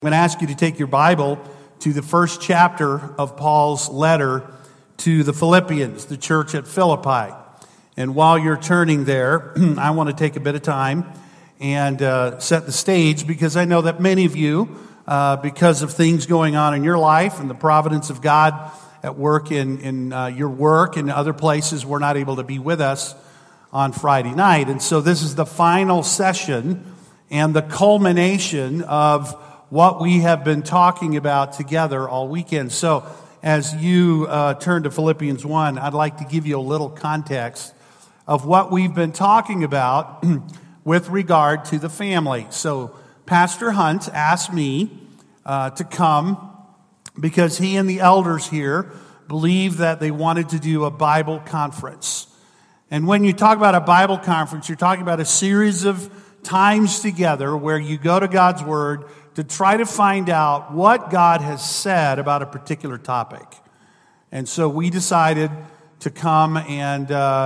I'm going to ask you to take your Bible to the first chapter of Paul's letter to the Philippians, the church at Philippi. And while you're turning there, I want to take a bit of time and set the stage, because I know that many of you, because of things going on in your life and the providence of God at work in your work and other places, were not able to be with us on Friday night. And so this is the final session and the culmination of what we have been talking about together all weekend. So as you turn to Philippians 1, I'd like to give you a little context of what we've been talking about with regard to the family. So Pastor Hunt asked me to come because he and the elders here believe that they wanted to do a Bible conference. And when you talk about a Bible conference, you're talking about a series of times together where you go to God's Word to try to find out what God has said about a particular topic. And so we decided to come and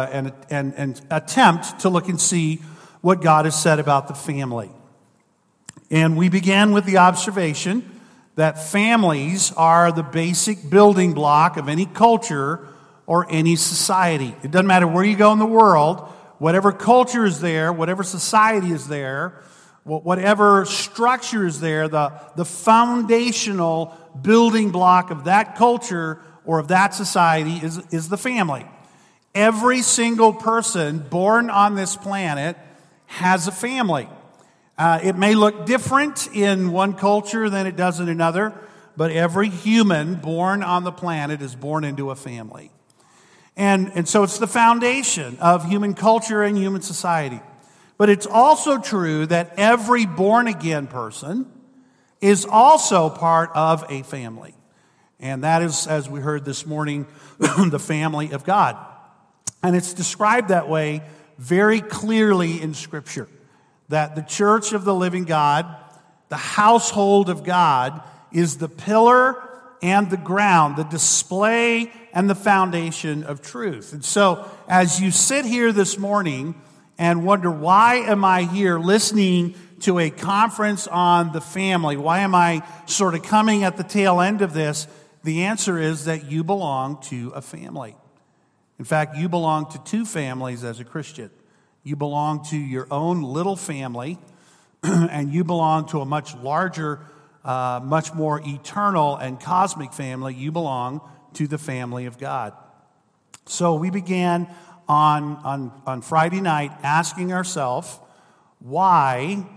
attempt to look and see what God has said about the family. And we began with the observation that families are the basic building block of any culture or any society. It doesn't matter where you go in the world, whatever culture is there, whatever society is there, whatever structure is there, the foundational building block of that culture or of that society is the family. Every single person born on this planet has a family. It may look different in one culture than it does in another, but every human born on the planet is born into a family. And so it's the foundation of human culture and human society. But it's also true that every born-again person is also part of a family. And that is, as we heard this morning, the family of God. And it's described that way very clearly in Scripture, that the church of the living God, the household of God, is the pillar and the ground, the display and the foundation of truth. And so, as you sit here this morning and wonder, why am I here listening to a conference on the family? Why am I sort of coming at the tail end of this? The answer is that you belong to a family. In fact, you belong to two families as a Christian. You belong to your own little family, and you belong to a much larger, much more eternal and cosmic family. You belong to the family of God. So we began on Friday night asking ourselves why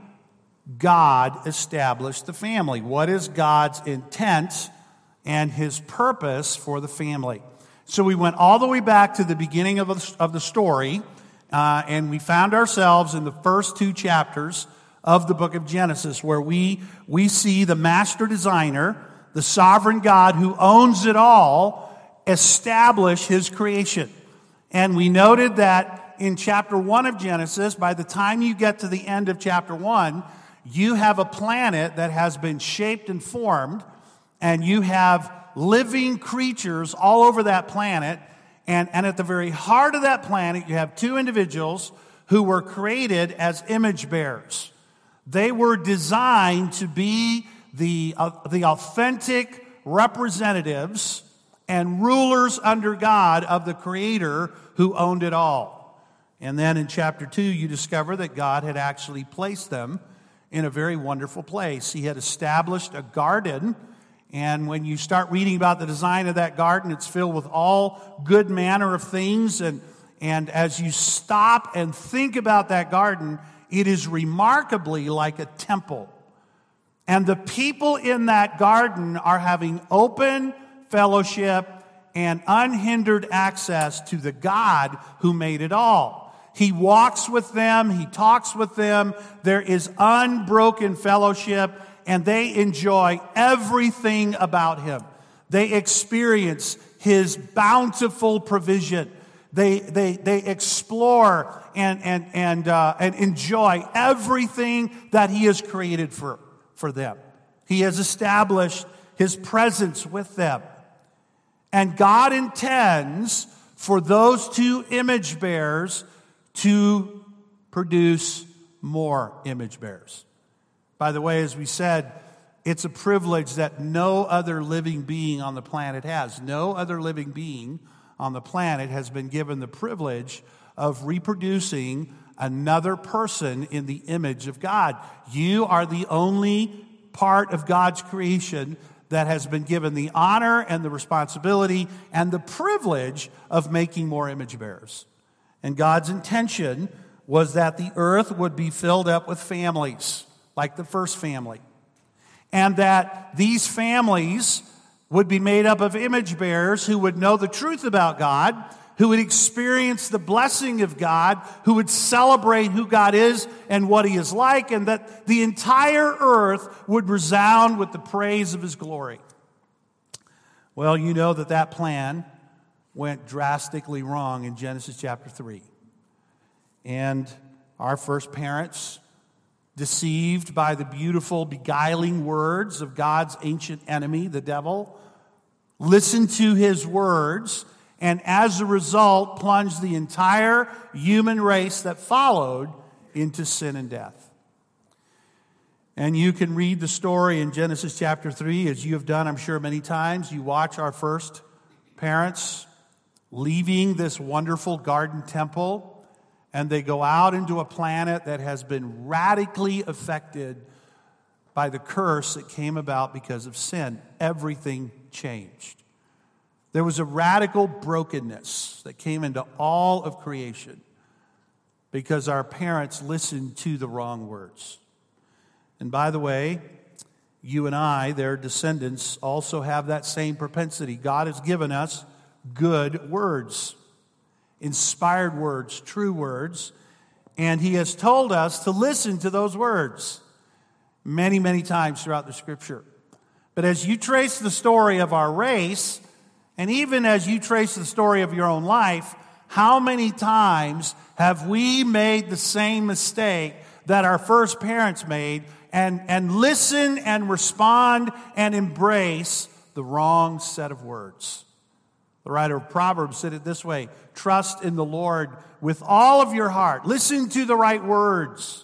God established the family. What is God's intent and His purpose for the family? So we went all the way back to the beginning of the story, and we found ourselves in the first two chapters of the book of Genesis, where we see the master designer, the sovereign God who owns it all, establish His creation. And we noted that in chapter 1 of Genesis, by the time you get to the end of chapter 1, you have a planet that has been shaped and formed, and you have living creatures all over that planet. And at the very heart of that planet, you have two individuals who were created as image bearers. They were designed to be the authentic representatives and rulers under God of the Creator who owned it all. And then in chapter 2, you discover that God had actually placed them in a very wonderful place. He had established a garden, and when you start reading about the design of that garden, it's filled with all good manner of things. And as you stop and think about that garden, it is remarkably like a temple. And the people in that garden are having open fellowship and unhindered access to the God who made it all. He walks with them, He talks with them, there is unbroken fellowship, and they enjoy everything about Him. They experience His bountiful provision. They explore and enjoy everything that He has created for them. He has established His presence with them. And God intends for those two image bearers to produce more image bearers. By the way, as we said, it's a privilege that no other living being on the planet has. No other living being on the planet has been given the privilege of reproducing another person in the image of God. You are the only part of God's creation that has been given the honor and the responsibility and the privilege of making more image bearers. And God's intention was that the earth would be filled up with families, like the first family. And that these families would be made up of image bearers who would know the truth about God, who would experience the blessing of God, who would celebrate who God is and what He is like, and that the entire earth would resound with the praise of His glory. Well, you know that plan went drastically wrong in Genesis chapter 3. And our first parents, deceived by the beautiful, beguiling words of God's ancient enemy, the devil, listened to his words, and as a result, plunged the entire human race that followed into sin and death. And you can read the story in Genesis chapter 3, as you have done, I'm sure, many times. You watch our first parents leaving this wonderful garden temple, and they go out into a planet that has been radically affected by the curse that came about because of sin. Everything changed. There was a radical brokenness that came into all of creation because our parents listened to the wrong words. And by the way, you and I, their descendants, also have that same propensity. God has given us good words, inspired words, true words, and He has told us to listen to those words many, many times throughout the Scripture. But as you trace the story of our race, and even as you trace the story of your own life, how many times have we made the same mistake that our first parents made and listen and respond and embrace the wrong set of words? The writer of Proverbs said it this way: trust in the Lord with all of your heart. Listen to the right words.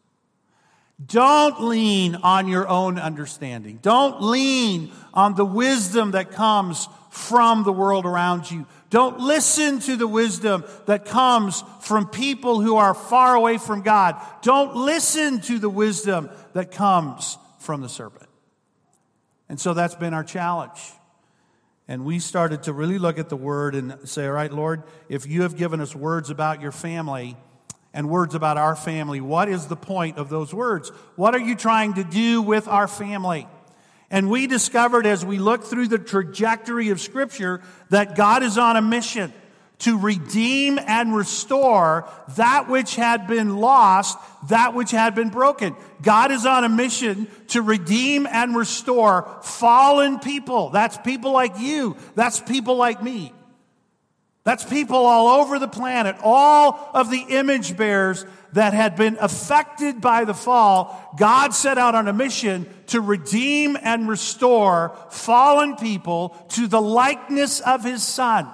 Don't lean on your own understanding. Don't lean on the wisdom that comes from the world around you. Don't listen to the wisdom that comes from people who are far away from God. Don't listen to the wisdom that comes from the serpent. And so that's been our challenge. And we started to really look at the Word and say, all right, Lord, if you have given us words about your family and words about our family, what is the point of those words? What are you trying to do with our family? And we discovered as we looked through the trajectory of Scripture that God is on a mission to redeem and restore that which had been lost, that which had been broken. God is on a mission to redeem and restore fallen people. That's people like you. That's people like me. That's people all over the planet. All of the image bearers that had been affected by the fall, God set out on a mission to redeem and restore fallen people to the likeness of His Son.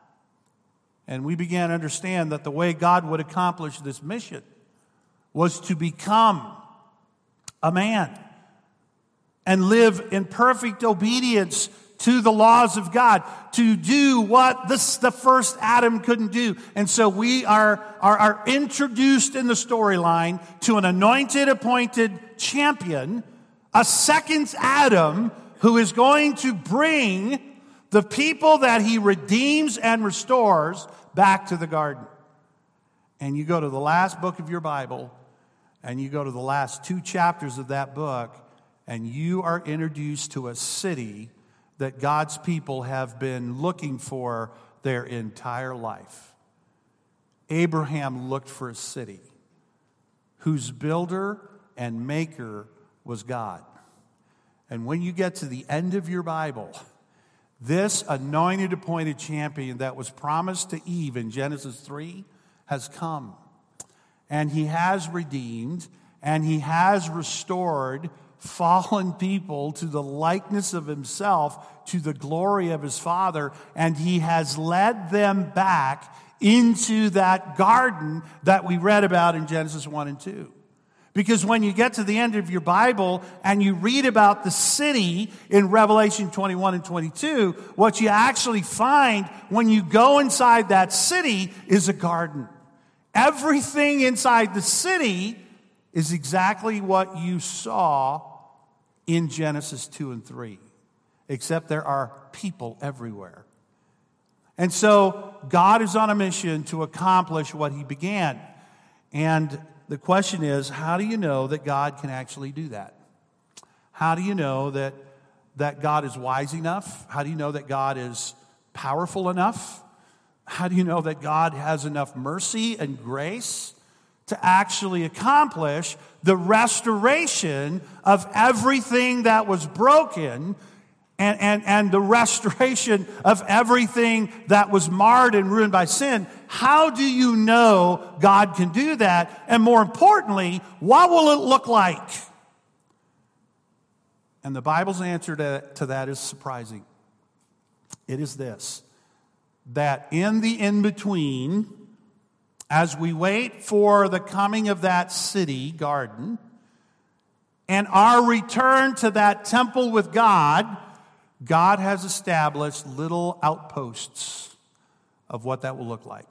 And we began to understand that the way God would accomplish this mission was to become a man and live in perfect obedience to the laws of God, to do what the first Adam couldn't do. And so we are introduced in the storyline to an anointed, appointed champion, a second Adam who is going to bring the people that He redeems and restores back to the garden. And you go to the last book of your Bible, and you go to the last 2 chapters of that book, and you are introduced to a city that God's people have been looking for their entire life. Abraham looked for a city whose builder and maker was God. And when you get to the end of your Bible, this anointed, appointed champion that was promised to Eve in Genesis 3 has come. And He has redeemed, and He has restored fallen people to the likeness of Himself, to the glory of His Father, and He has led them back into that garden that we read about in Genesis 1 and 2. Because when you get to the end of your Bible and you read about the city in Revelation 21 and 22, what you actually find when you go inside that city is a garden. Everything inside the city is exactly what you saw in Genesis 2 and 3, except there are people everywhere. And so God is on a mission to accomplish what he began. And the question is, how do you know that God can actually do that? How do you know that God is wise enough? How do you know that God is powerful enough? How do you know that God has enough mercy and grace to actually accomplish the restoration of everything that was broken and the restoration of everything that was marred and ruined by sin? How do you know God can do that? And more importantly, what will it look like? And the Bible's answer to that is surprising. It is this, that in the in-between, as we wait for the coming of that city garden and our return to that temple with God, God has established little outposts of what that will look like.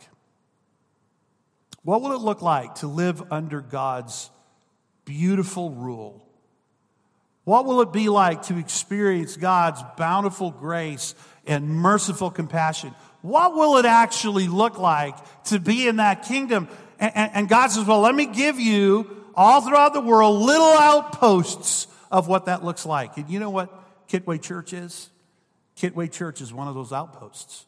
What will it look like to live under God's beautiful rule? What will it be like to experience God's bountiful grace and merciful compassion? What will it actually look like to be in that kingdom? And God says, well, let me give you all throughout the world little outposts of what that looks like. And you know what Kitway Church is? Kitway Church is one of those outposts.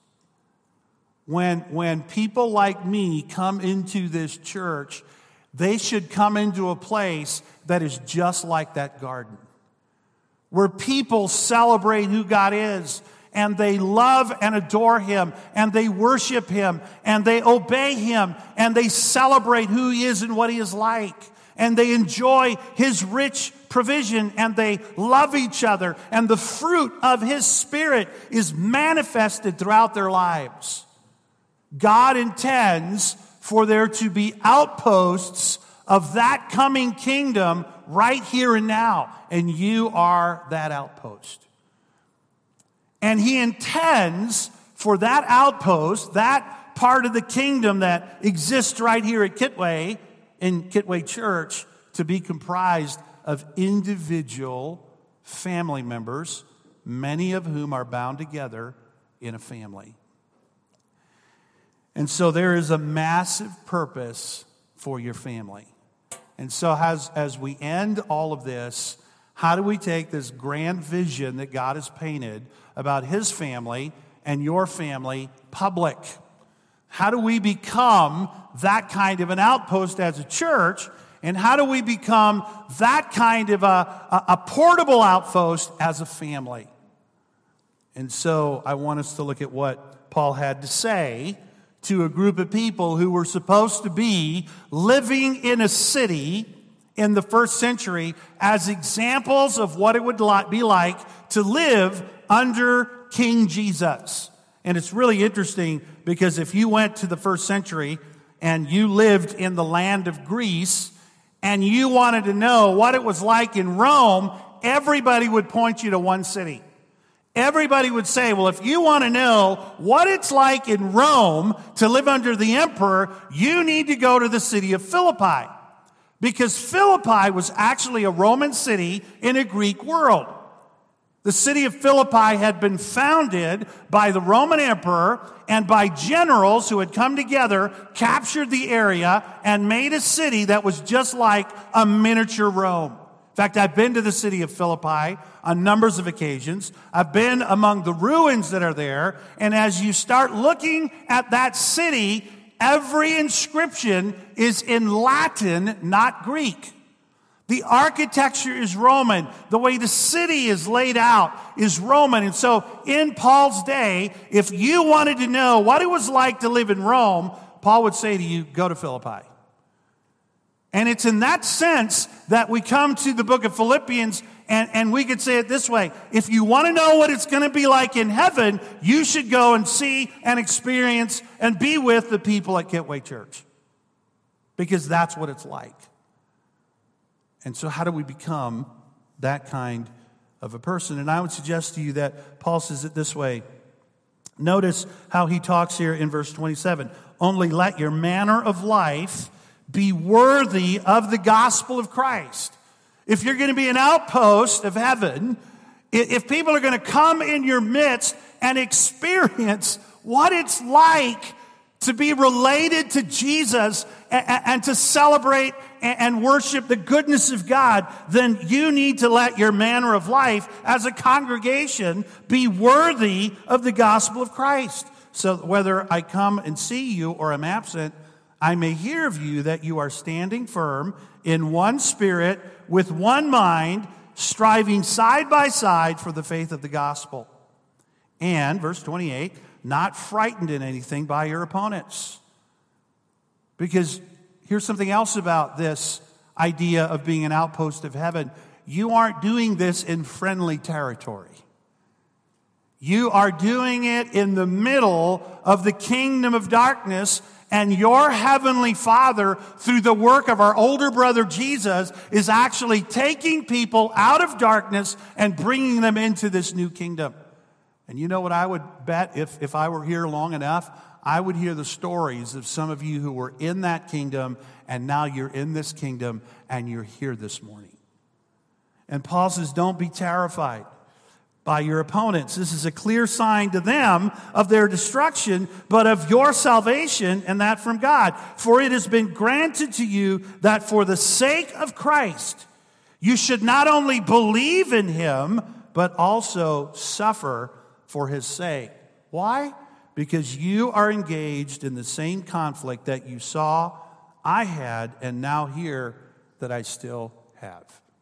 When people like me come into this church, they should come into a place that is just like that garden, where people celebrate who God is, and they love and adore him, and they worship him, and they obey him, and they celebrate who he is and what he is like, and they enjoy his rich provision, and they love each other, and the fruit of his Spirit is manifested throughout their lives. God intends for there to be outposts of that coming kingdom right here and now, and you are that outpost. And he intends for that outpost, that part of the kingdom that exists right here at Kitway, in Kitway Church, to be comprised of individual family members, many of whom are bound together in a family. And so there is a massive purpose for your family. And so as we end all of this, how do we take this grand vision that God has painted about his family and your family public? How do we become that kind of an outpost as a church? And how do we become that kind of a portable outpost as a family? And so I want us to look at what Paul had to say to a group of people who were supposed to be living in a city in the first century as examples of what it would be like to live under King Jesus. And it's really interesting because if you went to the first century and you lived in the land of Greece and you wanted to know what it was like in Rome, everybody would point you to one city. Everybody would say, well, if you want to know what it's like in Rome to live under the emperor, you need to go to the city of Philippi. Because Philippi was actually a Roman city in a Greek world. The city of Philippi had been founded by the Roman emperor and by generals who had come together, captured the area, and made a city that was just like a miniature Rome. In fact, I've been to the city of Philippi on numbers of occasions. I've been among the ruins that are there. And as you start looking at that city, every inscription is in Latin, not Greek. The architecture is Roman. The way the city is laid out is Roman. And so in Paul's day, if you wanted to know what it was like to live in Rome, Paul would say to you, go to Philippi. And it's in that sense that we come to the book of Philippians, and we could say it this way. If you want to know what it's going to be like in heaven, you should go and see and experience and be with the people at Kitway Church. Because that's what it's like. And so how do we become that kind of a person? And I would suggest to you that Paul says it this way. Notice how he talks here in verse 27. Only let your manner of life be worthy of the gospel of Christ. If you're going to be an outpost of heaven, if people are going to come in your midst and experience what it's like to be related to Jesus and to celebrate and worship the goodness of God, then you need to let your manner of life as a congregation be worthy of the gospel of Christ. So whether I come and see you or am absent, I may hear of you that you are standing firm in one spirit, with one mind, striving side by side for the faith of the gospel. And, verse 28, not frightened in anything by your opponents. Because here's something else about this idea of being an outpost of heaven. You aren't doing this in friendly territory. You are doing it in the middle of the kingdom of darkness, and your heavenly Father, through the work of our older brother Jesus, is actually taking people out of darkness and bringing them into this new kingdom. And you know what I would bet if I were here long enough? I would hear the stories of some of you who were in that kingdom, and now you're in this kingdom, and you're here this morning. And Paul says, don't be terrified by your opponents. This is a clear sign to them of their destruction, but of your salvation, and that from God. For it has been granted to you that for the sake of Christ, you should not only believe in him, but also suffer for his sake. Why? Because you are engaged in the same conflict that you saw I had, and now hear that I still have.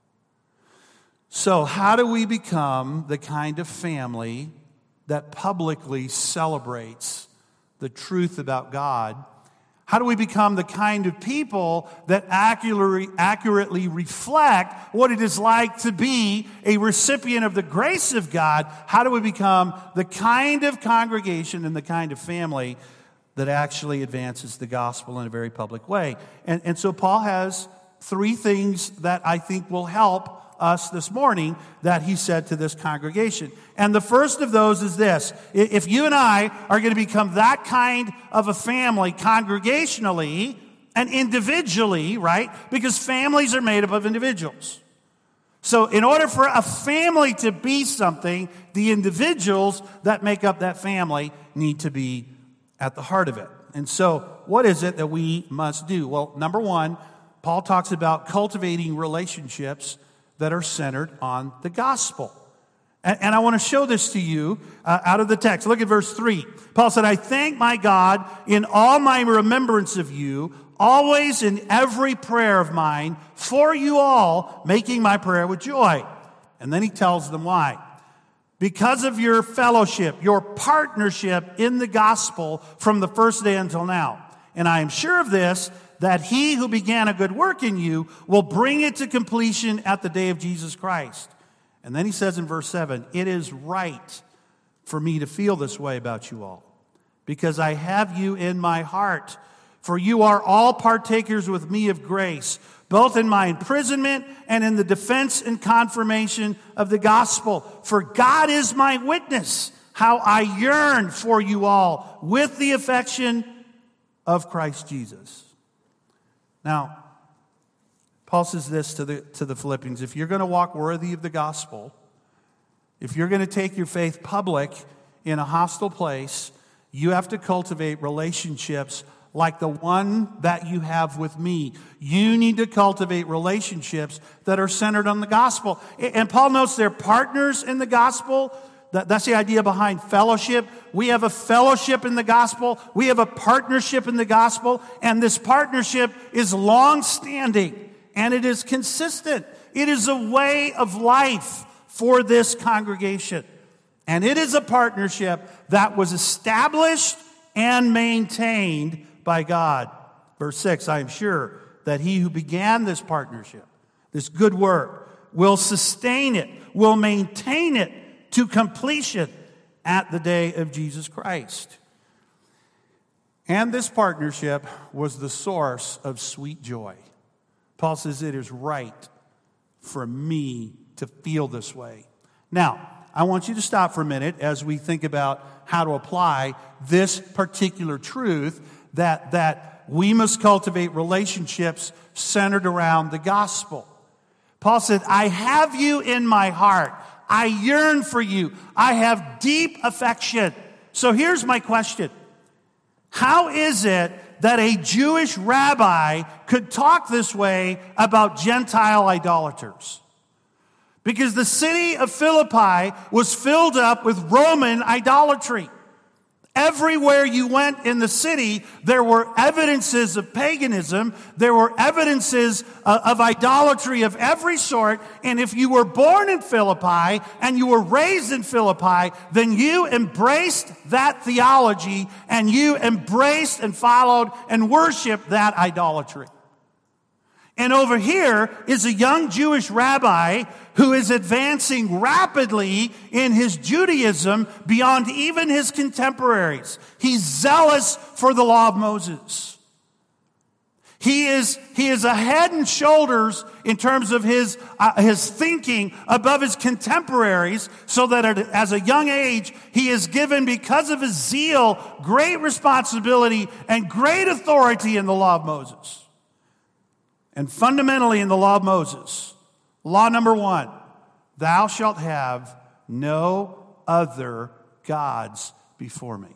So how do we become the kind of family that publicly celebrates the truth about God? How do we become the kind of people that accurately reflect what it is like to be a recipient of the grace of God? How do we become the kind of congregation and the kind of family that actually advances the gospel in a very public way? And so Paul has three things that I think will help us this morning that he said to this congregation. And the first of those is this. If you and I are going to become that kind of a family congregationally and individually, right? Because families are made up of individuals. So in order for a family to be something, the individuals that make up that family need to be at the heart of it. And so what is it that we must do? Well, number one, Paul talks about cultivating relationships that are centered on the gospel. And I want to show this to you out of the text. Look at verse 3. Paul said, I thank my God in all my remembrance of you, always in every prayer of mine, for you all, making my prayer with joy. And then he tells them why. Because of your fellowship, your partnership in the gospel from the first day until now. And I am sure of this, that he who began a good work in you will bring it to completion at the day of Jesus Christ. And then he says in verse 7, it is right for me to feel this way about you all, because I have you in my heart. For you are all partakers with me of grace, both in my imprisonment and in the defense and confirmation of the gospel. For God is my witness, how I yearn for you all with the affection of Christ Jesus. Now, Paul says this to the Philippians. If you're going to walk worthy of the gospel, if you're going to take your faith public in a hostile place, you have to cultivate relationships like the one that you have with me. You need to cultivate relationships that are centered on the gospel. And Paul notes they're partners in the gospel. That's the idea behind fellowship. We have a fellowship in the gospel. We have a partnership in the gospel. And this partnership is long-standing. And it is consistent. It is a way of life for this congregation. And it is a partnership that was established and maintained by God. Verse 6, I am sure that he who began this partnership, this good work, will sustain it, will maintain it to completion at the day of Jesus Christ. And this partnership was the source of sweet joy. Paul says it is right for me to feel this way. Now, I want you to stop for a minute as we think about how to apply this particular truth that we must cultivate relationships centered around the gospel. Paul said, I have you in my heart. I yearn for you. I have deep affection. So here's my question. How is it that a Jewish rabbi could talk this way about Gentile idolaters? Because the city of Philippi was filled up with Roman idolatry. Everywhere you went in the city, there were evidences of paganism. There were evidences of idolatry of every sort. And if you were born in Philippi and you were raised in Philippi, then you embraced that theology and you embraced and followed and worshiped that idolatry. And over here is a young Jewish rabbi who is advancing rapidly in his Judaism beyond even his contemporaries. He's zealous for the law of Moses. He is a head and shoulders in terms of his thinking above his contemporaries, so that as a young age, he is given, because of his zeal, great responsibility and great authority in the law of Moses. And fundamentally in the law of Moses, law number 1, thou shalt have no other gods before me.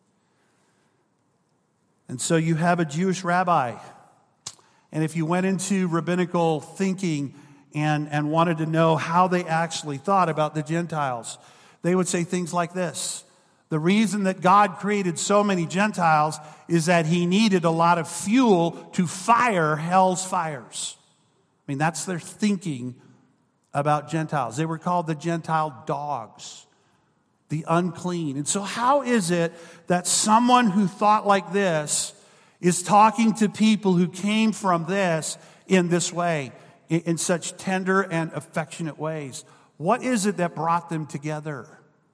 And so you have a Jewish rabbi. And if you went into rabbinical thinking and wanted to know how they actually thought about the Gentiles, they would say things like this. The reason that God created so many Gentiles is that he needed a lot of fuel to fire hell's fires. I mean, that's their thinking about Gentiles. They were called the Gentile dogs, the unclean. And so how is it that someone who thought like this is talking to people who came from this in this way, in such tender and affectionate ways? What is it that brought them together?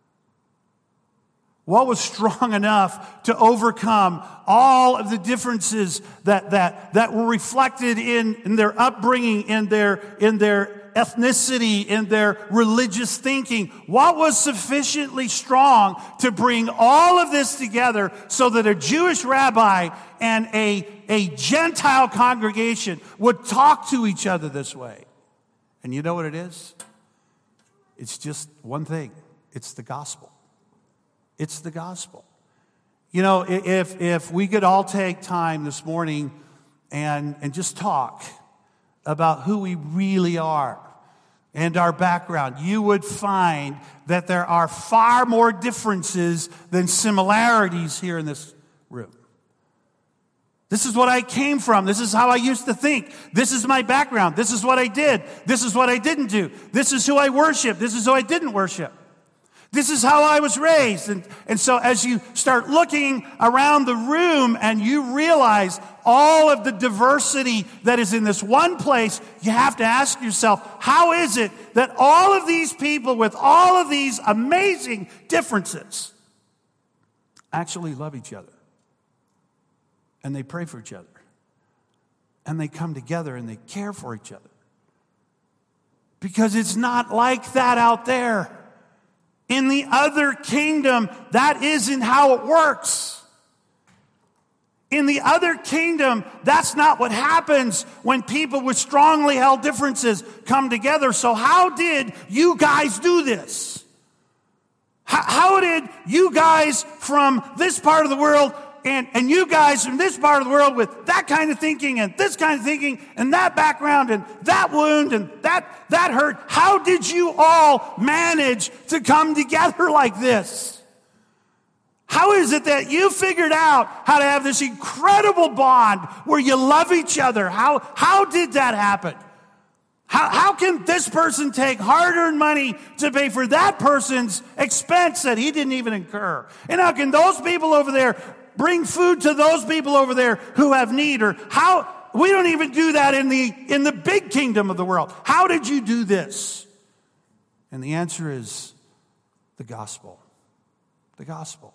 What was strong enough to overcome all of the differences that were reflected in their upbringing, in their ethnicity, in their religious thinking? What was sufficiently strong to bring all of this together so that a Jewish rabbi and a Gentile congregation would talk to each other this way? And you know what it is? It's just one thing. It's the gospel. It's the gospel. You know, if we could all take time this morning and just talk about who we really are and our background, you would find that there are far more differences than similarities here in this room. This is what I came from. This is how I used to think. This is my background. This is what I did. This is what I didn't do. This is who I worship. This is who I didn't worship. This is how I was raised. And so as you start looking around the room and you realize all of the diversity that is in this one place, you have to ask yourself, how is it that all of these people with all of these amazing differences actually love each other? And they pray for each other. And they come together and they care for each other. Because it's not like that out there. In the other kingdom, that isn't how it works. In the other kingdom, that's not what happens when people with strongly held differences come together. So how did you guys do this? How did you guys from this part of the world and you guys from this part of the world with that kind of thinking and this kind of thinking and that background and that wound and that hurt, how did you all manage to come together like this? How is it that you figured out how to have this incredible bond where you love each other? How did that happen? How can this person take hard-earned money to pay for that person's expense that he didn't even incur? And how can those people over there bring food to those people over there who have need? Or how we don't even do that in the big kingdom of the world. How did you do this? And the answer is the gospel. The gospel.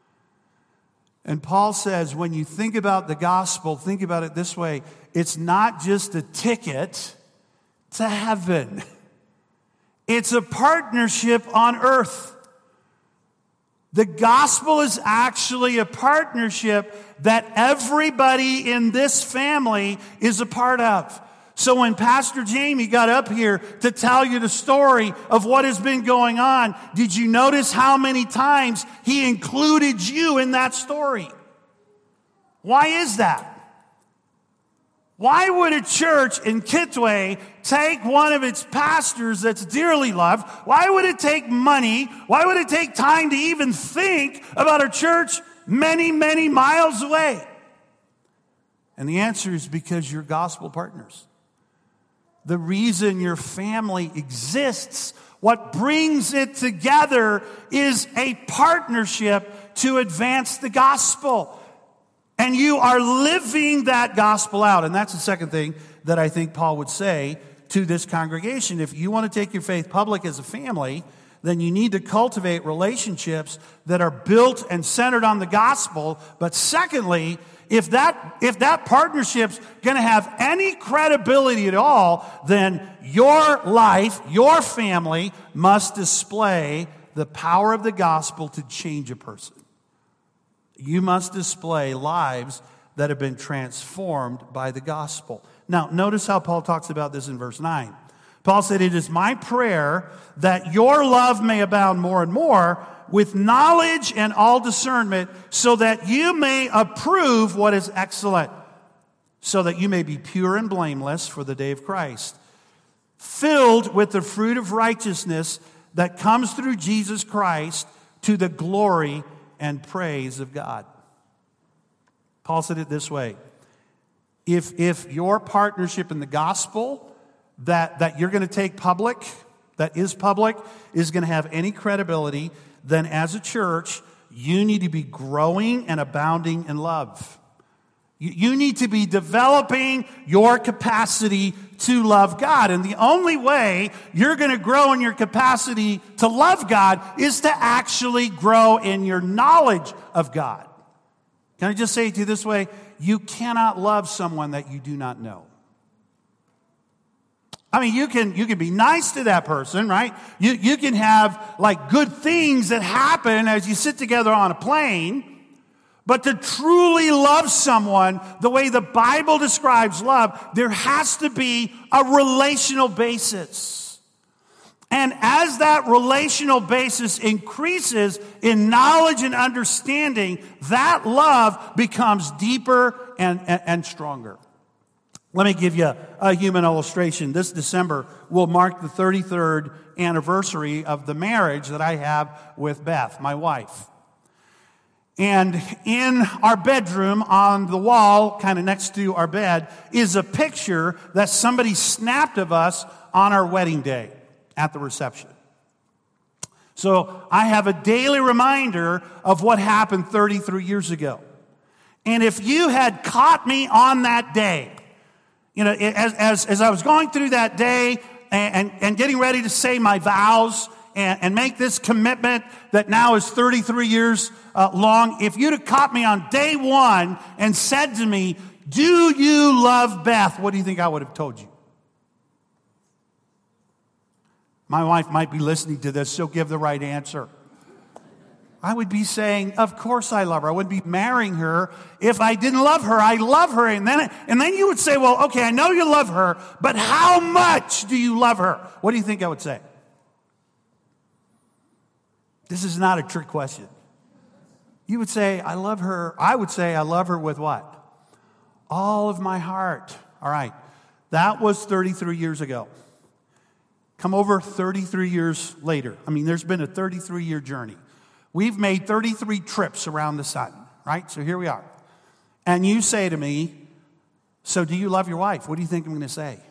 And Paul says, when you think about the gospel, think about it this way. It's not just a ticket to heaven. It's a partnership on earth. The gospel is actually a partnership that everybody in this family is a part of. So when Pastor Jamie got up here to tell you the story of what has been going on, did you notice how many times he included you in that story? Why is that? Why would a church in Kitwe take one of its pastors that's dearly loved? Why would it take money? Why would it take time to even think about a church many, many miles away? And the answer is because you're gospel partners. The reason your family exists, what brings it together, is a partnership to advance the gospel. And you are living that gospel out. And that's the second thing that I think Paul would say to this congregation. If you want to take your faith public as a family, then you need to cultivate relationships that are built and centered on the gospel. But secondly, if that partnership's going to have any credibility at all, then your life, your family must display the power of the gospel to change a person. You must display lives that have been transformed by the gospel. Now, notice how Paul talks about this in verse 9. Paul said, "It is my prayer that your love may abound more and more with knowledge and all discernment, so that you may approve what is excellent, so that you may be pure and blameless for the day of Christ, filled with the fruit of righteousness that comes through Jesus Christ to the glory and praise of God." Paul said it this way: if your partnership in the gospel that you're going to take public, that is public, is going to have any credibility, then as a church, you need to be growing and abounding in love. You need to be developing your capacity to love God. And the only way you're going to grow in your capacity to love God is to actually grow in your knowledge of God. Can I just say it to you this way? You cannot love someone that you do not know. I mean, you can be nice to that person, right? You can have like good things that happen as you sit together on a plane. But to truly love someone the way the Bible describes love, there has to be a relational basis. And as that relational basis increases in knowledge and understanding, that love becomes deeper and stronger. Let me give you a human illustration. This December will mark the 33rd anniversary of the marriage that I have with Beth, my wife. And in our bedroom, on the wall, kind of next to our bed, is a picture that somebody snapped of us on our wedding day at the reception. So I have a daily reminder of what happened 33 years ago. And if you had caught me on that day, you know, as I was going through that day and getting ready to say my vows and make this commitment that now is 33 years long, if you'd have caught me on day one and said to me, "Do you love Beth?" what do you think I would have told you? My wife might be listening to this. She'll give the right answer. I would be saying, "Of course I love her. I wouldn't be marrying her if I didn't love her. I love her." And then you would say, "Well, okay, I know you love her, but how much do you love her?" What do you think I would say? This is not a trick question. You would say, "I love her." I would say, "I love her with what? All of my heart." All right. That was 33 years ago. Come over 33 years later. I mean, there's been a 33-year journey. We've made 33 trips around the sun, right? So here we are. And you say to me, "So do you love your wife?" What do you think I'm going to say?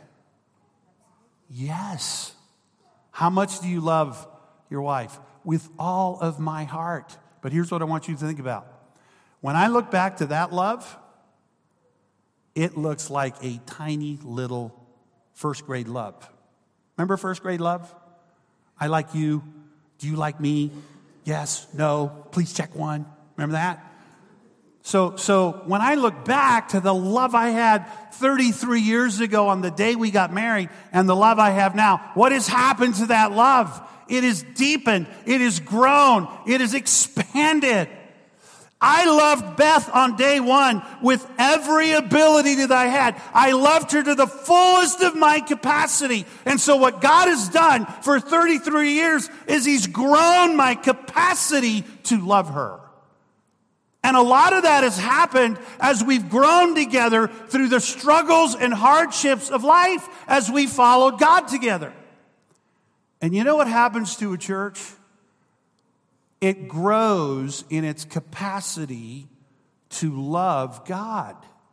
Yes. How much do you love your wife? With all of my heart. But here's what I want you to think about. When I look back to that love, it looks like a tiny little first grade love. Remember first grade love? I like you. Do you like me? Yes, no, please check one. Remember that? So when I look back to the love I had 33 years ago on the day we got married and the love I have now, what has happened to that love? It is deepened. It has grown. It has expanded. I loved Beth on day one with every ability that I had. I loved her to the fullest of my capacity. And so what God has done for 33 years is He's grown my capacity to love her. And a lot of that has happened as we've grown together through the struggles and hardships of life as we followed God together. And you know what happens to a church? It grows in its capacity to love God.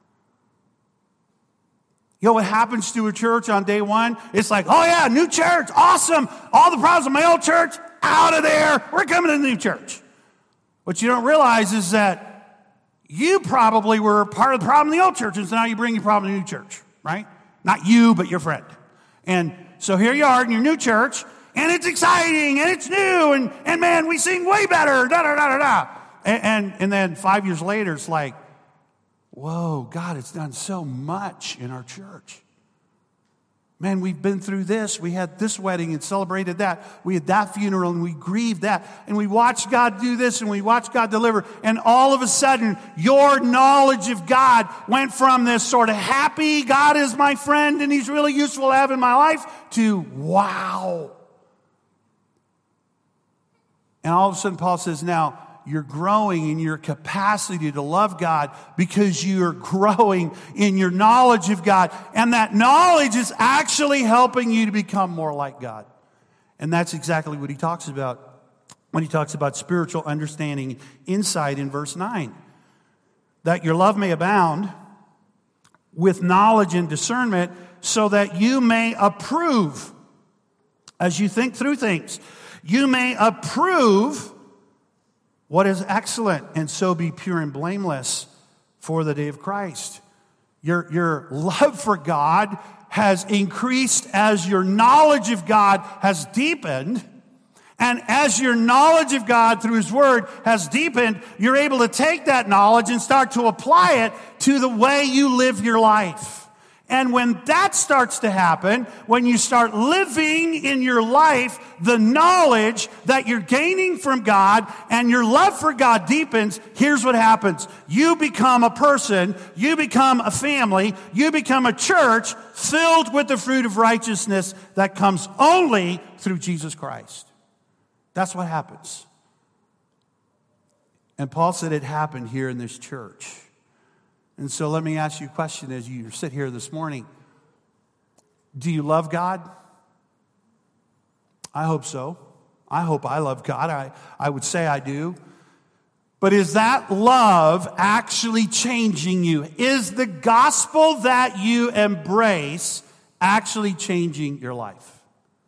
You know what happens to a church on day one? It's like, oh yeah, new church, awesome. All the problems of my old church, out of there. We're coming to the new church. What you don't realize is that you probably were part of the problem in the old church, and so now you bring your problem to the new church, right? Not you, but your friend. And so here you are in your new church, and it's exciting, and it's new, and man, we sing way better, da-da-da-da-da. And then 5 years later, it's like, whoa, God has done so much in our church. Man, we've been through this. We had this wedding and celebrated that. We had that funeral and we grieved that. And we watched God do this and we watched God deliver. And all of a sudden, your knowledge of God went from this sort of happy, God is my friend and He's really useful to have in my life, to wow. And all of a sudden, Paul says, now, you're growing in your capacity to love God because you're growing in your knowledge of God. And that knowledge is actually helping you to become more like God. And that's exactly what he talks about when he talks about spiritual understanding, insight in verse 9. That your love may abound with knowledge and discernment so that you may approve as you think through things. You may approve what is excellent, and so be pure and blameless for the day of Christ. Your love for God has increased as your knowledge of God has deepened. And as your knowledge of God through His Word has deepened, you're able to take that knowledge and start to apply it to the way you live your life. And when that starts to happen, when you start living in your life the knowledge that you're gaining from God and your love for God deepens, here's what happens. You become a person, you become a family, you become a church filled with the fruit of righteousness that comes only through Jesus Christ. That's what happens. And Paul said it happened here in this church. And so let me ask you a question as you sit here this morning. Do you love God? I hope so. I hope I love God. I would say I do. But is that love actually changing you? Is the gospel that you embrace actually changing your life?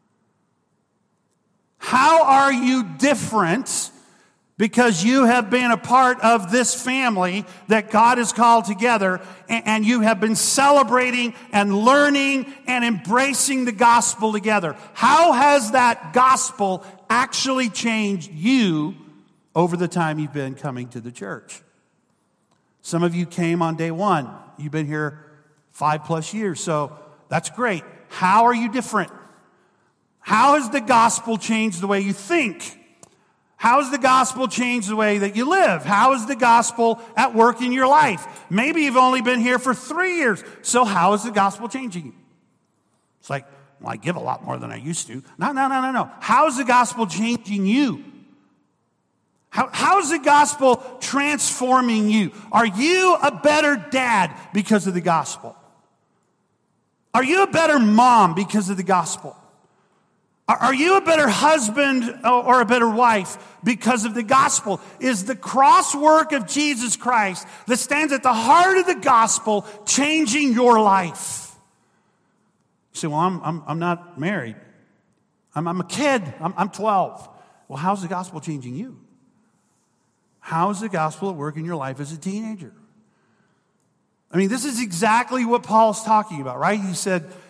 How are you different because you have been a part of this family that God has called together, and you have been celebrating and learning and embracing the gospel together? How has that gospel actually changed you over the time you've been coming to the church? Some of you came on day one. You've been here 5+ years, so that's great. How are you different? How has the gospel changed the way you think? How has the gospel changed the way that you live? How is the gospel at work in your life? Maybe you've only been here for 3 years. So how is the gospel changing you? It's like, well, I give a lot more than I used to. No. How is the gospel changing you? How is the gospel transforming you? Are you a better dad because of the gospel? Are you a better mom because of the gospel? Are you a better husband or a better wife because of the gospel? Is the cross work of Jesus Christ that stands at the heart of the gospel changing your life? You say, well, I'm not married. I'm a kid. I'm 12. Well, how's the gospel changing you? How's the gospel at work in your life as a teenager? I mean, this is exactly what Paul's talking about, right? He said,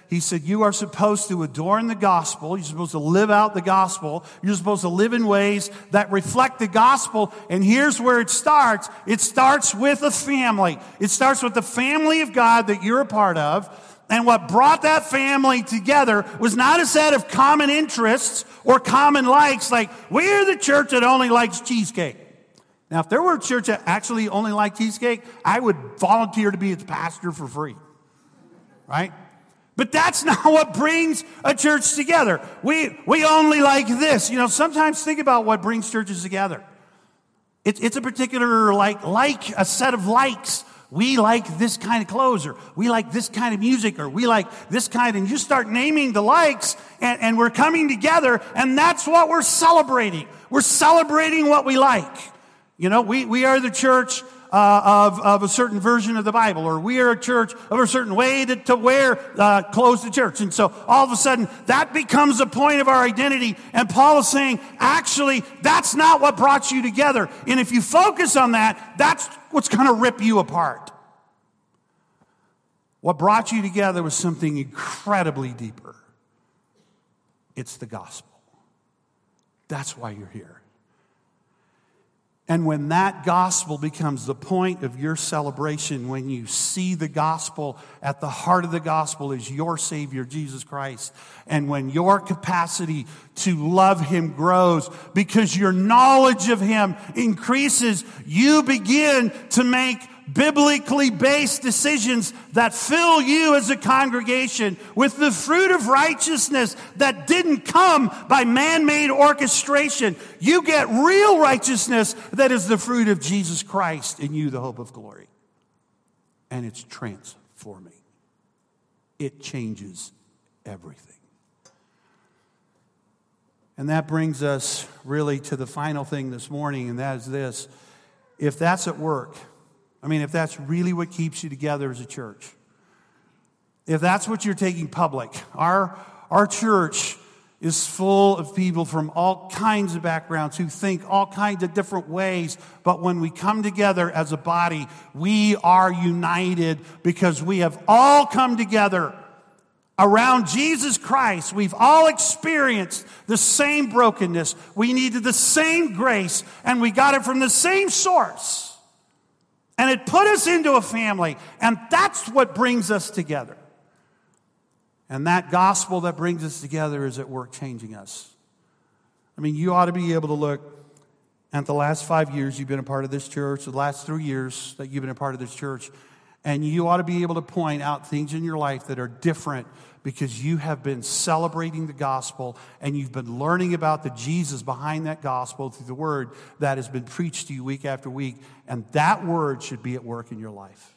you are supposed to adorn the gospel. You're supposed to live out the gospel. You're supposed to live in ways that reflect the gospel. And here's where it starts. It starts with a family. It starts with the family of God that you're a part of. And what brought that family together was not a set of common interests or common likes, like we're the church that only likes cheesecake. Now, if there were a church that actually only liked cheesecake, I would volunteer to be its pastor for free. Right? But that's not what brings a church together. We only like this. You know, sometimes think about what brings churches together. It's a particular like a set of likes. We like this kind of clothes, or we like this kind of music, or we like this kind, and you start naming the likes, and we're coming together, and that's what we're celebrating. We're celebrating what we like. You know, we are the church of a certain version of the Bible, or we are a church of a certain way to wear clothes to church. And so all of a sudden, that becomes a point of our identity. And Paul is saying, actually, that's not what brought you together. And if you focus on that, that's what's going to rip you apart. What brought you together was something incredibly deeper. It's the gospel. That's why you're here. And when that gospel becomes the point of your celebration, when you see the gospel, at the heart of the gospel is your Savior, Jesus Christ, and when your capacity to love Him grows because your knowledge of Him increases, you begin to make biblically based decisions that fill you as a congregation with the fruit of righteousness that didn't come by man-made orchestration. You get real righteousness that is the fruit of Jesus Christ in you, the hope of glory. And it's transforming. It changes everything. And that brings us really to the final thing this morning, and that is this. If that's at work, if that's really what keeps you together as a church, if that's what you're taking public, our church is full of people from all kinds of backgrounds who think all kinds of different ways, but when we come together as a body, we are united because we have all come together around Jesus Christ. We've all experienced the same brokenness. We needed the same grace, and we got it from the same source. And it put us into a family, and that's what brings us together. And that gospel that brings us together is at work changing us. You ought to be able to look at the last 5 years you've been a part of this church, the last 3 years that you've been a part of this church, and you ought to be able to point out things in your life that are different because you have been celebrating the gospel and you've been learning about the Jesus behind that gospel through the word that has been preached to you week after week. And that word should be at work in your life.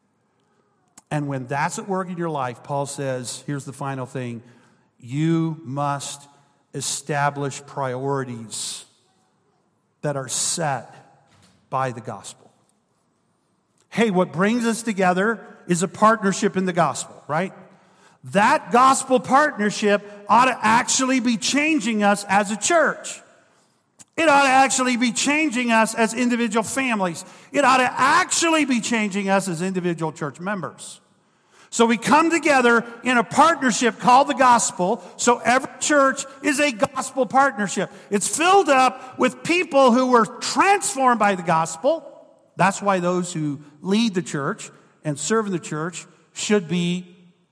And when that's at work in your life, Paul says, here's the final thing, you must establish priorities that are set by the gospel. Hey, what brings us together is a partnership in the gospel, right? That gospel partnership ought to actually be changing us as a church. It ought to actually be changing us as individual families. It ought to actually be changing us as individual church members. So we come together in a partnership called the gospel. So every church is a gospel partnership. It's filled up with people who were transformed by the gospel. That's why those who lead the church and serve in the church should be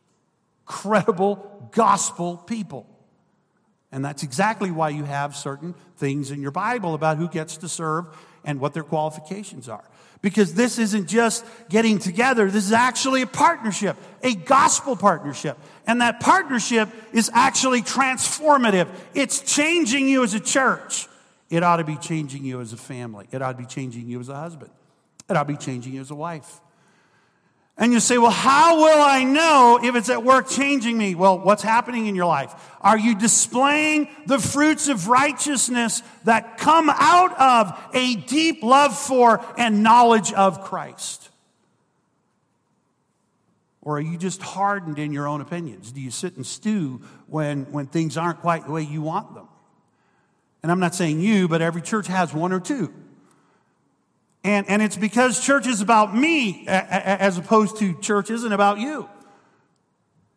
credible gospel people. And that's exactly why you have certain things in your Bible about who gets to serve and what their qualifications are. Because this isn't just getting together, this is actually a partnership, a gospel partnership. And that partnership is actually transformative. It's changing you as a church. It ought to be changing you as a family. It ought to be changing you as a husband. It ought to be changing you as a wife. And you say, well, how will I know if it's at work changing me? Well, what's happening in your life? Are you displaying the fruits of righteousness that come out of a deep love for and knowledge of Christ? Or are you just hardened in your own opinions? Do you sit and stew when things aren't quite the way you want them? And I'm not saying you, but every church has one or two. And it's because church is about me as opposed to church isn't about you.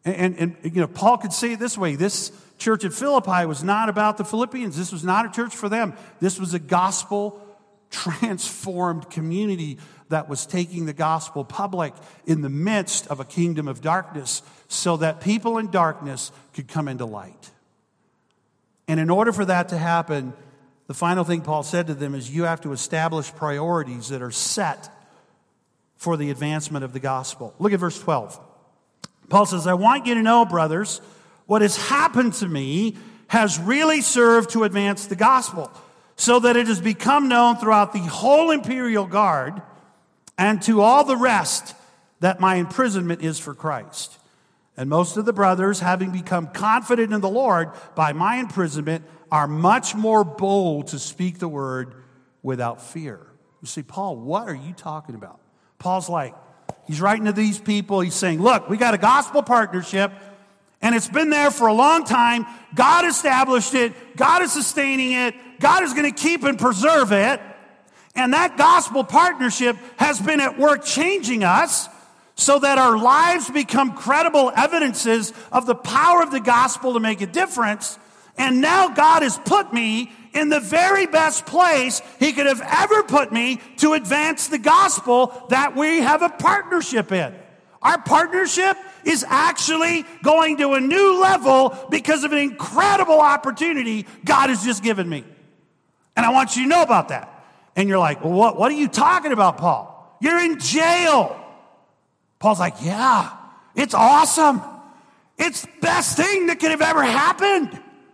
And Paul could say it this way. This church at Philippi was not about the Philippians. This was not a church for them. This was a gospel transformed community that was taking the gospel public in the midst of a kingdom of darkness so that people in darkness could come into light. And in order for that to happen, the final thing Paul said to them is you have to establish priorities that are set for the advancement of the gospel. Look at verse 12. Paul says, I want you to know, brothers, what has happened to me has really served to advance the gospel, so that it has become known throughout the whole imperial guard and to all the rest that my imprisonment is for Christ. And most of the brothers, having become confident in the Lord by my imprisonment, are much more bold to speak the word without fear. You see, Paul, what are you talking about? Paul's like, he's writing to these people. He's saying, look, we got a gospel partnership, and it's been there for a long time. God established it. God is sustaining it. God is going to keep and preserve it. And that gospel partnership has been at work changing us so that our lives become credible evidences of the power of the gospel to make a difference. And now God has put me in the very best place he could have ever put me to advance the gospel that we have a partnership in. Our partnership is actually going to a new level because of an incredible opportunity God has just given me. And I want you to know about that. And you're like, well, what are you talking about, Paul? You're in jail. Paul's like, yeah, it's awesome. It's the best thing that could have ever happened.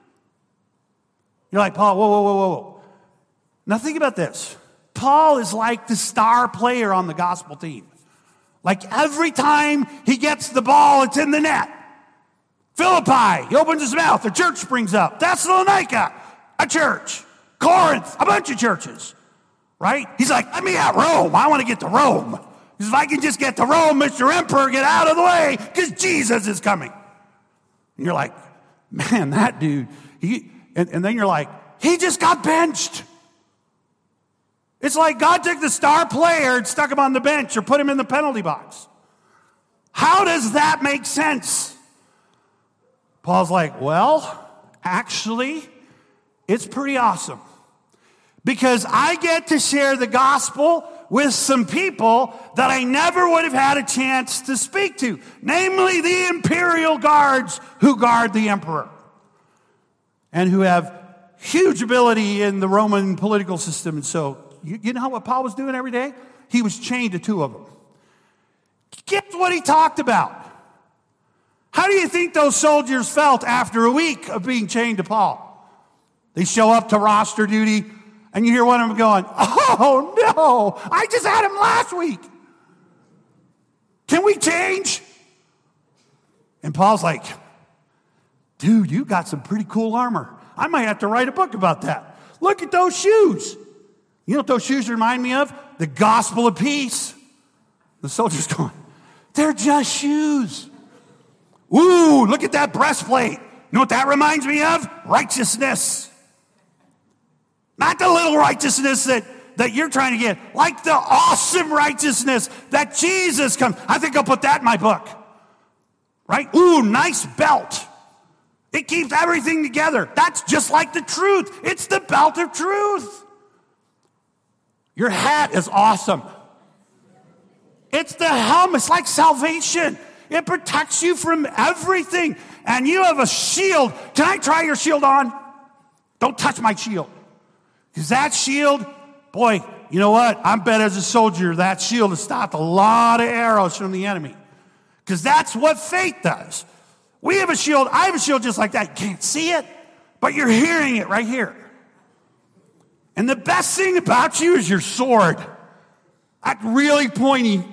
You're like, Paul, whoa. Now think about this. Paul is like the star player on the gospel team. Like every time he gets the ball, it's in the net. Philippi, he opens his mouth, the church springs up. Thessalonica, a church. Corinth, a bunch of churches. Right? He's like, let me at Rome. I want to get to Rome. Because if I can just get to Rome, Mr. Emperor, get out of the way, because Jesus is coming. And you're like, man, that dude, and then you're like, he just got benched. It's like God took the star player and stuck him on the bench or put him in the penalty box. How does that make sense? Paul's like, well, actually, it's pretty awesome. Because I get to share the gospel with some people that I never would have had a chance to speak to. Namely, the imperial guards who guard the emperor. And who have huge ability in the Roman political system. And so, you know what Paul was doing every day? He was chained to two of them. Guess what he talked about? How do you think those soldiers felt after a week of being chained to Paul? They show up to roster duty, and you hear one of them going, oh no, I just had him last week. Can we change? And Paul's like, dude, you got some pretty cool armor. I might have to write a book about that. Look at those shoes. You know what those shoes remind me of? The gospel of peace. The soldier's going, they're just shoes. Ooh, look at that breastplate. You know what that reminds me of? Righteousness. Not the little righteousness that you're trying to get. Like the awesome righteousness that Jesus comes. I think I'll put that in my book. Right? Ooh, nice belt. It keeps everything together. That's just like the truth. It's the belt of truth. Your hat is awesome. It's the helm. It's like salvation. It protects you from everything. And you have a shield. Can I try your shield on? Don't touch my shield. Because that shield, boy, you know what? I bet as a soldier, that shield has stopped a lot of arrows from the enemy. Because that's what faith does. We have a shield. I have a shield just like that. You can't see it, but you're hearing it right here. And the best thing about you is your sword. That really pointy.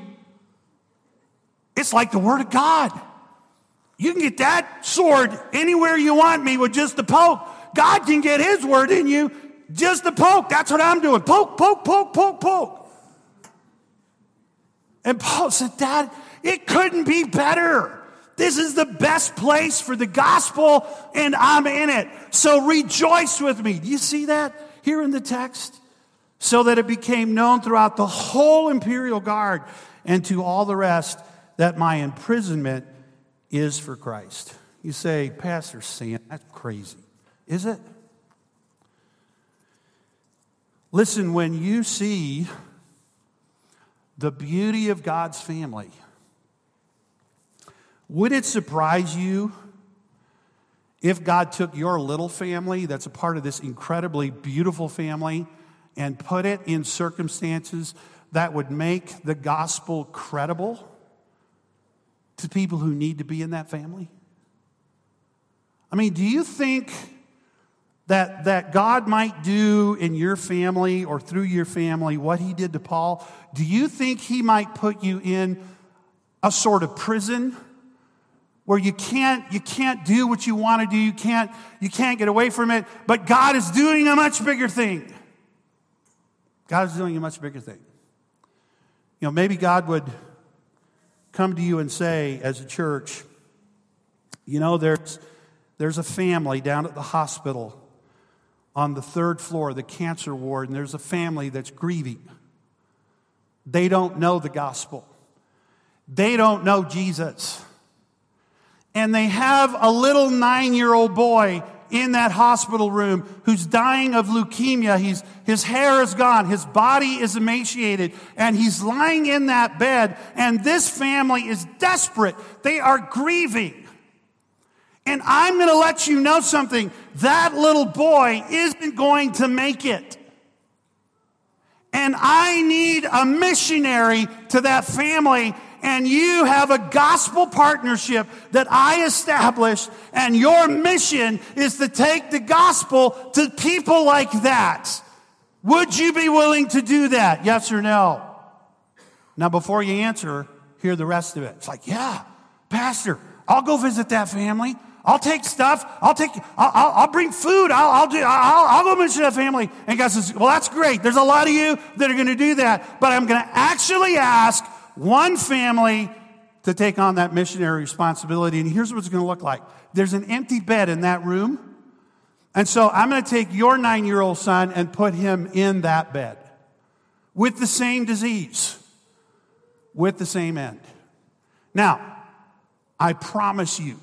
It's like the Word of God. You can get that sword anywhere you want me with just a poke. God can get His Word in you just a poke. That's what I'm doing. Poke, poke, poke, poke, poke. And Paul said, Dad, it couldn't be better. This is the best place for the gospel, and I'm in it. So rejoice with me. Do you see that here in the text? So that it became known throughout the whole imperial guard and to all the rest that my imprisonment is for Christ. You say, Pastor Sam, that's crazy. Is it? Listen, when you see the beauty of God's family, would it surprise you if God took your little family that's a part of this incredibly beautiful family and put it in circumstances that would make the gospel credible to people who need to be in that family? I mean, do you think that God might do in your family or through your family what he did to Paul? Do you think he might put you in a sort of prison where you can't do what you want to do, you can't get away from it, but God is doing a much bigger thing. God is doing a much bigger thing. You know, maybe God would come to you and say, as a church, you know, there's a family down at the hospital on the 3rd floor, the cancer ward, and there's a family that's grieving. They don't know the gospel. They don't know Jesus. And they have a little 9-year-old boy in that hospital room who's dying of leukemia. His hair is gone. His body is emaciated. And he's lying in that bed. And this family is desperate. They are grieving. And I'm going to let you know something. That little boy isn't going to make it. And I need a missionary to that family. And you have a gospel partnership that I established, and your mission is to take the gospel to people like that. Would you be willing to do that? Yes or no? Now, before you answer, hear the rest of it. It's like, yeah, Pastor, I'll go visit that family. I'll take stuff. I'll bring food. I'll go mention that family. And God says, well, that's great. There's a lot of you that are going to do that, but I'm going to actually ask one family to take on that missionary responsibility. And here's what it's going to look like. There's an empty bed in that room. And so I'm going to take your 9-year-old son and put him in that bed with the same disease, with the same end. Now, I promise you,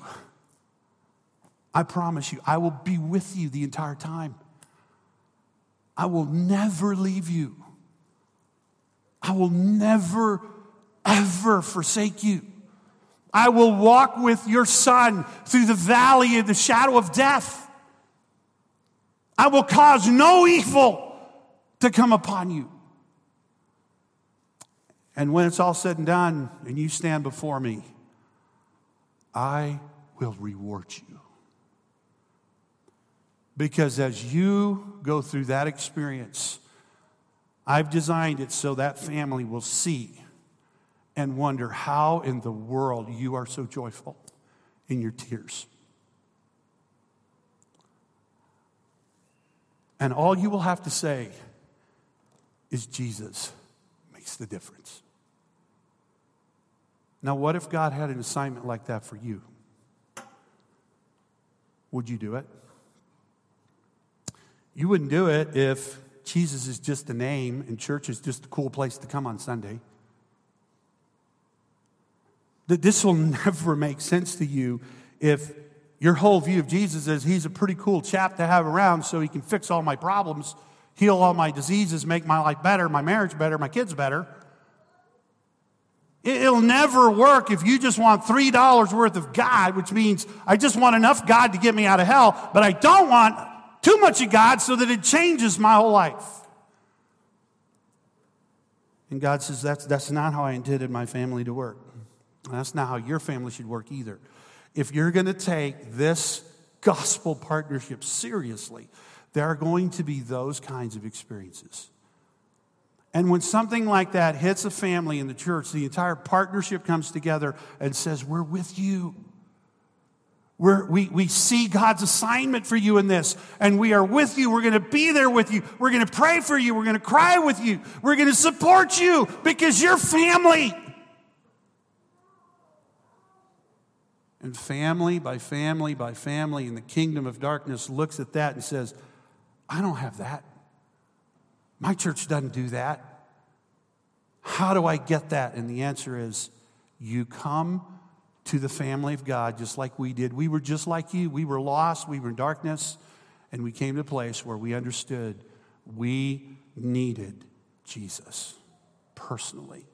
I will be with you the entire time. I will never leave you. I will never ever forsake you. I will walk with your son through the valley of the shadow of death. I will cause no evil to come upon you. And when it's all said and done, and you stand before me, I will reward you. Because as you go through that experience, I've designed it so that family will see and wonder how in the world you are so joyful in your tears. And all you will have to say is Jesus makes the difference. Now, what if God had an assignment like that for you? Would you do it? You wouldn't do it if Jesus is just a name and church is just a cool place to come on Sunday. That this will never make sense to you if your whole view of Jesus is he's a pretty cool chap to have around so he can fix all my problems, heal all my diseases, make my life better, my marriage better, my kids better. It'll never work if you just want $3 worth of God, which means I just want enough God to get me out of hell, but I don't want too much of God so that it changes my whole life. And God says, that's not how I intended my family to work. That's not how your family should work either. If you're going to take this gospel partnership seriously, there are going to be those kinds of experiences. And when something like that hits a family in the church, the entire partnership comes together and says, we're with you. We see God's assignment for you in this, and we are with you. We're going to be there with you. We're going to pray for you. We're going to cry with you. We're going to support you because you're family. And family by family by family in the kingdom of darkness looks at that and says, I don't have that. My church doesn't do that. How do I get that? And the answer is, you come to the family of God just like we did. We were just like you. We were lost. We were in darkness. And we came to a place where we understood we needed Jesus personally.